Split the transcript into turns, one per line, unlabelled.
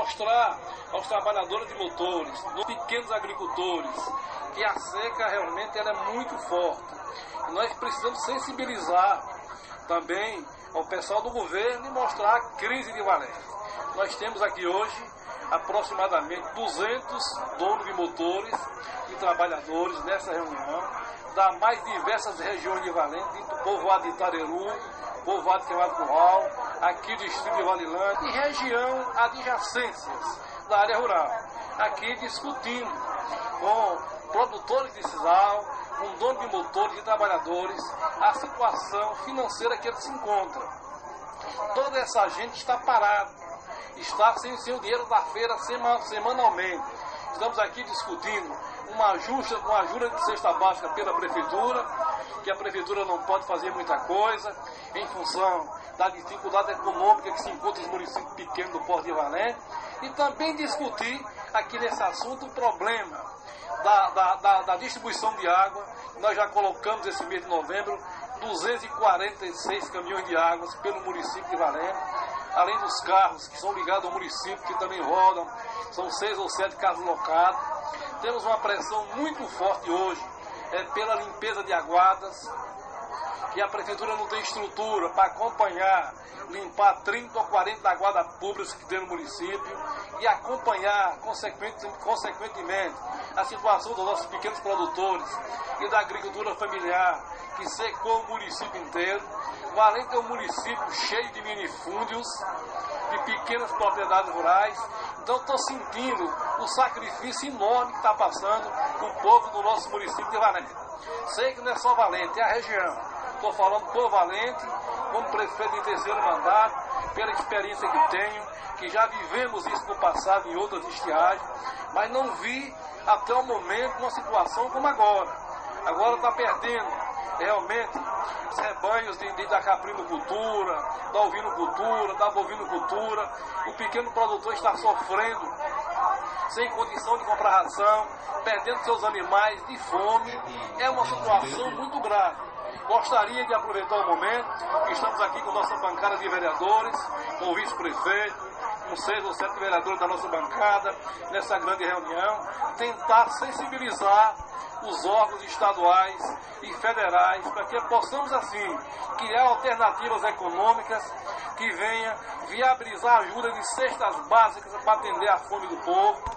mostrar aos trabalhadores de motores, aos pequenos agricultores, que a seca realmente ela é muito forte. E nós precisamos sensibilizar também ao pessoal do governo e mostrar a crise de Valença. Nós temos aqui hoje aproximadamente 200 donos de motores e trabalhadores nessa reunião, das mais diversas regiões de Valença, do povoado de Itareru, povoado de Queimado Curral, aqui do distrito de Valilândia e região adjacências da área rural. Aqui discutindo com produtores de sisal, com donos de motores e trabalhadores, a situação financeira que eles se encontram. Toda essa gente está parada, está sem o seu dinheiro da feira semanalmente. Estamos aqui discutindo uma ajuda de cesta básica pela prefeitura, que a prefeitura não pode fazer muita coisa, em função da dificuldade econômica que se encontra nos municípios pequenos do Porto de Valença, e também discutir aqui nesse assunto o problema da distribuição de água. Nós já colocamos esse mês de novembro 246 caminhões de águas pelo município de Valença, além dos carros que são ligados ao município, que também rodam, são 6 ou 7 carros locados. Temos uma pressão muito forte hoje pela limpeza de aguadas, que a prefeitura não tem estrutura para acompanhar, limpar 30 ou 40 aguadas públicas que tem no município e acompanhar, consequentemente, a situação dos nossos pequenos produtores e da agricultura familiar, que secou o município inteiro. Valença é um município cheio de minifúndios, de pequenas propriedades rurais. Então estou sentindo o sacrifício enorme que está passando o povo do nosso município de Valença. Sei que não é só Valença, é a região. Estou falando por Valença, como prefeito de terceiro mandato, pela experiência que tenho, que já vivemos isso no passado em outras estiagens, mas não vi até o momento uma situação como agora. Agora está perdendo realmente os rebanhos da caprinocultura, da ovinocultura, da bovinocultura. O pequeno produtor está sofrendo, sem condição de comprar ração, perdendo seus animais de fome. É uma situação muito grave. Gostaria de aproveitar o momento que estamos aqui com nossa bancada de vereadores, com o vice-prefeito, com 6 ou 7 vereadores da nossa bancada, nessa grande reunião, tentar sensibilizar os órgãos estaduais e federais para que possamos, assim, criar alternativas econômicas que venham viabilizar a ajuda de cestas básicas para atender a fome do povo.